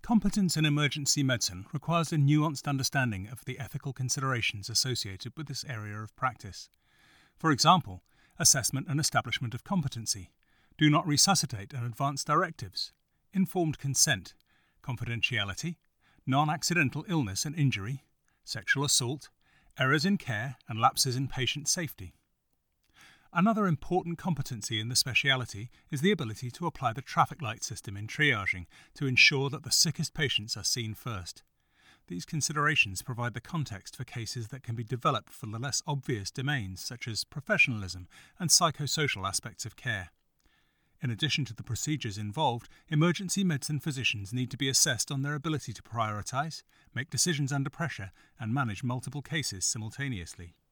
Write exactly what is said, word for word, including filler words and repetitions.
Competence in emergency medicine requires a nuanced understanding of the ethical considerations associated with this area of practice. For example, assessment and establishment of competency, do not resuscitate and advance directives, informed consent, confidentiality, non-accidental illness and injury, sexual assault, errors in care and lapses in patient safety. Another important competency in the speciality is the ability to apply the traffic light system in triaging to ensure that the sickest patients are seen first. These considerations provide the context for cases that can be developed for the less obvious domains such as professionalism and psychosocial aspects of care. In addition to the procedures involved, emergency medicine physicians need to be assessed on their ability to prioritise, make decisions under pressure, and manage multiple cases simultaneously.